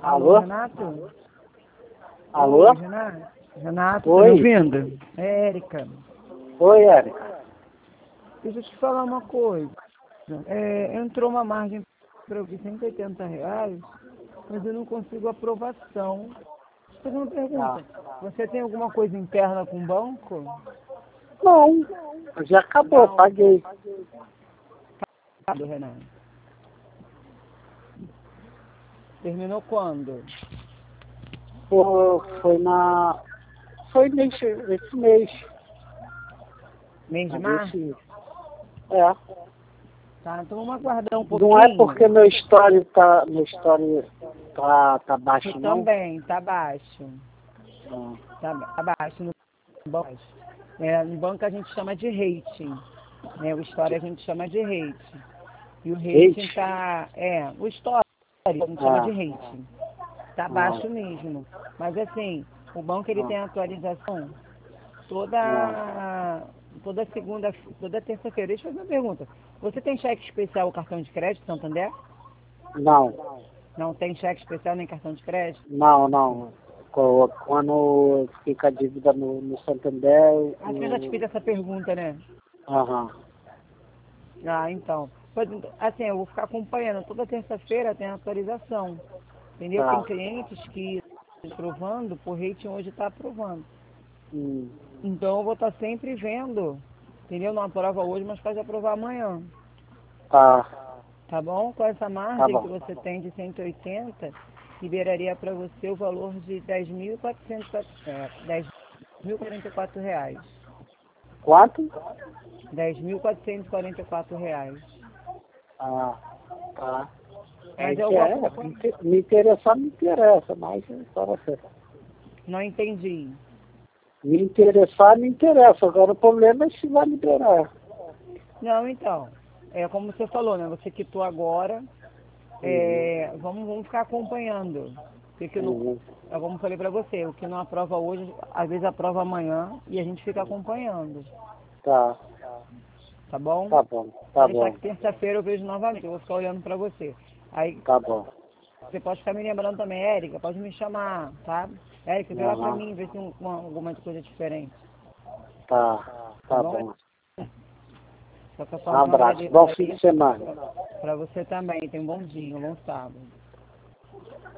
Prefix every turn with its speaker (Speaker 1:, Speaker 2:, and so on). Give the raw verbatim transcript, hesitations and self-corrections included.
Speaker 1: Alô?
Speaker 2: Alô, Renato?
Speaker 1: Alô?
Speaker 2: Oi, Renato? Renato,
Speaker 1: Oi.
Speaker 2: tá me ouvindo? É Érica.
Speaker 1: Oi, Érica.
Speaker 2: Deixa eu te falar uma coisa. É, entrou uma margem para eu de cento e oitenta reais, mas eu não consigo aprovação. Deixa eu fazer uma pergunta. Você tem alguma coisa interna com o banco?
Speaker 1: Não, já acabou,
Speaker 2: Não.
Speaker 1: paguei.
Speaker 2: Do Renato. Terminou quando?
Speaker 1: Foi, foi na... Foi nesse, esse mês.
Speaker 2: Mês de
Speaker 1: Mas
Speaker 2: março?
Speaker 1: esse... É.
Speaker 2: Tá, então vamos aguardar um
Speaker 1: Não é
Speaker 2: pouquinho.
Speaker 1: porque meu história tá... Meu história tá, tá baixo,
Speaker 2: Eu
Speaker 1: não?
Speaker 2: também, tá baixo.
Speaker 1: Ah,
Speaker 2: Tá, tá baixo no banco. É, no banco a gente chama de rating. Né? O história a gente chama de rating. E o rating
Speaker 1: Hate?
Speaker 2: tá. É, o história a gente chama de
Speaker 1: Ah,
Speaker 2: rating. Tá
Speaker 1: ah,
Speaker 2: baixo mesmo. Mas assim, o banco ele
Speaker 1: ah,
Speaker 2: tem atualização
Speaker 1: ah.
Speaker 2: toda. Toda segunda, toda terça-feira. Deixa eu fazer uma pergunta. Você tem cheque especial ou cartão de crédito, Santander?
Speaker 1: Não,
Speaker 2: Não tem cheque especial nem cartão de crédito?
Speaker 1: não, não. Co- Quando fica a dívida no, no Santander,
Speaker 2: Acho que eu já te
Speaker 1: no...
Speaker 2: fiz essa pergunta, né?
Speaker 1: Aham.
Speaker 2: Ah, então. Pois, assim, eu vou ficar acompanhando. Toda terça-feira tem atualização. Entendeu? Tem
Speaker 1: Tá.
Speaker 2: clientes que estão aprovando, por rating hoje está aprovando.
Speaker 1: Hum,
Speaker 2: Então eu vou estar sempre vendo. Entendeu? Não aprova hoje, mas pode aprovar amanhã.
Speaker 1: tá,
Speaker 2: Tá bom? Com essa
Speaker 1: tá
Speaker 2: margem que
Speaker 1: bom.
Speaker 2: você tem de cento e oitenta, liberaria para você o valor de dez mil e quatrocentos, é, dez mil e quarenta e quatro reais.
Speaker 1: Quanto?
Speaker 2: dez mil quatrocentos e quarenta e quatro reais.
Speaker 1: Ah, tá. É
Speaker 2: Mas eu
Speaker 1: que
Speaker 2: vou.
Speaker 1: é, me inte- me interessar me interessa, mas é só você.
Speaker 2: Não entendi.
Speaker 1: Me interessar me interessa, agora o problema é se vai liberar.
Speaker 2: Não, então. É como você falou, né? Você quitou agora.
Speaker 1: Uhum,
Speaker 2: É, vamos, vamos ficar acompanhando. Porque não,
Speaker 1: uhum,
Speaker 2: é como eu falei pra você, o que não aprova hoje, às vezes aprova amanhã e a gente fica acompanhando.
Speaker 1: tá,
Speaker 2: Tá bom?
Speaker 1: tá bom, tá
Speaker 2: Pode deixar
Speaker 1: bom,
Speaker 2: que terça-feira eu vejo novamente, eu vou ficar olhando pra você. Aí
Speaker 1: tá bom.
Speaker 2: você pode ficar me lembrando também, Érica, pode me chamar, tá? Érica, vê lá pra
Speaker 1: Aham,
Speaker 2: mim, ver se um, uma, alguma coisa diferente.
Speaker 1: tá,
Speaker 2: Tá
Speaker 1: tá
Speaker 2: bom?
Speaker 1: bom.
Speaker 2: Só que eu
Speaker 1: Um
Speaker 2: só não
Speaker 1: abraço,
Speaker 2: agradeço
Speaker 1: bom fim de
Speaker 2: aí.
Speaker 1: semana.
Speaker 2: Pra você também, tem um bom dia, um bom sábado.